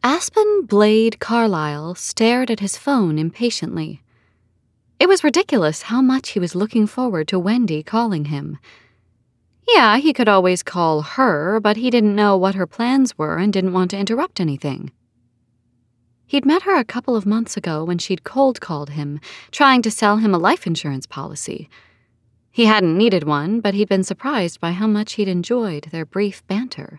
Aspen Blade Carlyle stared at his phone impatiently. It was ridiculous how much he was looking forward to Wendy calling him. Yeah, he could always call her, but he didn't know what her plans were and didn't want to interrupt anything. He'd met her a couple of months ago when she'd cold-called him, trying to sell him a life insurance policy. He hadn't needed one, but he'd been surprised by how much he'd enjoyed their brief banter.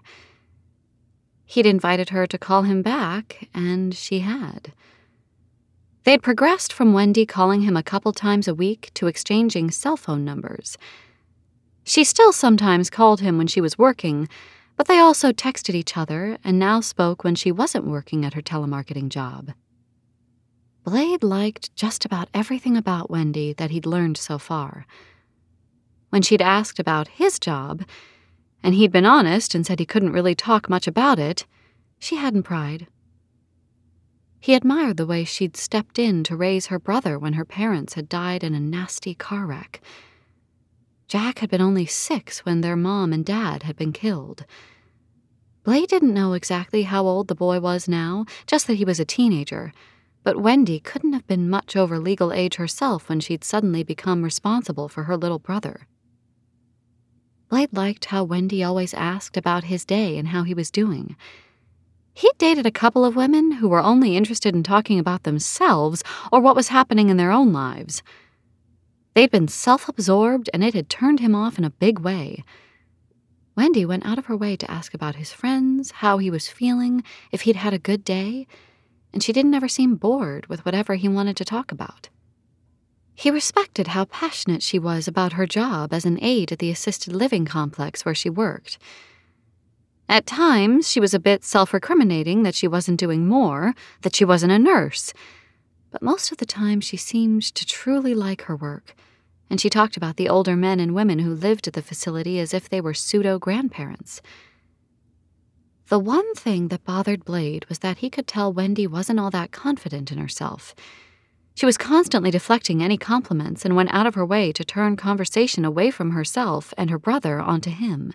He'd invited her to call him back, and she had. They'd progressed from Wendy calling him a couple times a week to exchanging cell phone numbers. She still sometimes called him when she was working, but they also texted each other and now spoke when she wasn't working at her telemarketing job. Blade liked just about everything about Wendy that he'd learned so far. When she'd asked about his job, and he'd been honest and said he couldn't really talk much about it, she hadn't pried. He admired the way she'd stepped in to raise her brother when her parents had died in a nasty car wreck. Jack had been only 6 when their mom and dad had been killed. Blade didn't know exactly how old the boy was now, just that he was a teenager, but Wendy couldn't have been much over legal age herself when she'd suddenly become responsible for her little brother. Blade liked how Wendy always asked about his day and how he was doing. He'd dated a couple of women who were only interested in talking about themselves or what was happening in their own lives. They'd been self-absorbed, and it had turned him off in a big way. Wendy went out of her way to ask about his friends, how he was feeling, if he'd had a good day, and she didn't ever seem bored with whatever he wanted to talk about. He respected how passionate she was about her job as an aide at the assisted living complex where she worked. At times, she was a bit self-recriminating that she wasn't doing more, that she wasn't a nurse, but most of the time she seemed to truly like her work, and she talked about the older men and women who lived at the facility as if they were pseudo-grandparents. The one thing that bothered Blade was that he could tell Wendy wasn't all that confident in herself. She was constantly deflecting any compliments and went out of her way to turn conversation away from herself and her brother onto him.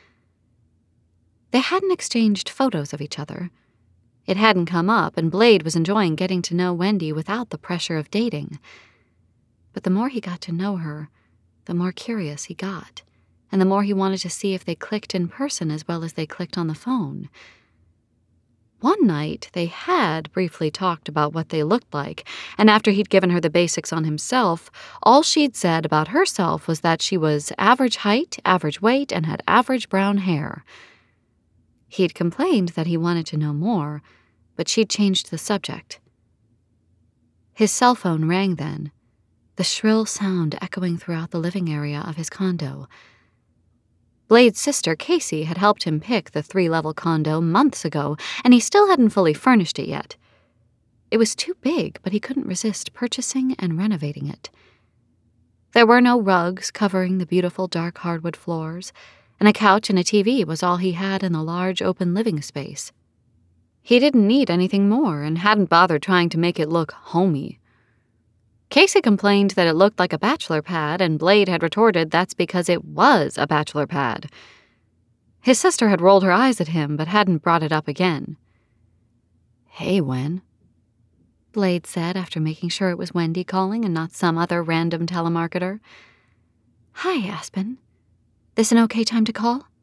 They hadn't exchanged photos of each other. It hadn't come up, and Blade was enjoying getting to know Wendy without the pressure of dating. But the more he got to know her, the more curious he got, and the more he wanted to see if they clicked in person as well as they clicked on the phone. One night, they had briefly talked about what they looked like, and after he'd given her the basics on himself, all she'd said about herself was that she was average height, average weight, and had average brown hair. He'd complained that he wanted to know more, but she'd changed the subject. His cell phone rang then, the shrill sound echoing throughout the living area of his condo. Blade's sister, Casey, had helped him pick the 3-level condo months ago, and he still hadn't fully furnished it yet. It was too big, but he couldn't resist purchasing and renovating it. There were no rugs covering the beautiful dark hardwood floors, and a couch and a TV was all he had in the large open living space. He didn't need anything more and hadn't bothered trying to make it look homey. Casey complained that it looked like a bachelor pad, and Blade had retorted that's because it was a bachelor pad. His sister had rolled her eyes at him but hadn't brought it up again. "Hey, Wen," Blade said after making sure it was Wendy calling and not some other random telemarketer. "Hi, Aspen. This an okay time to call?"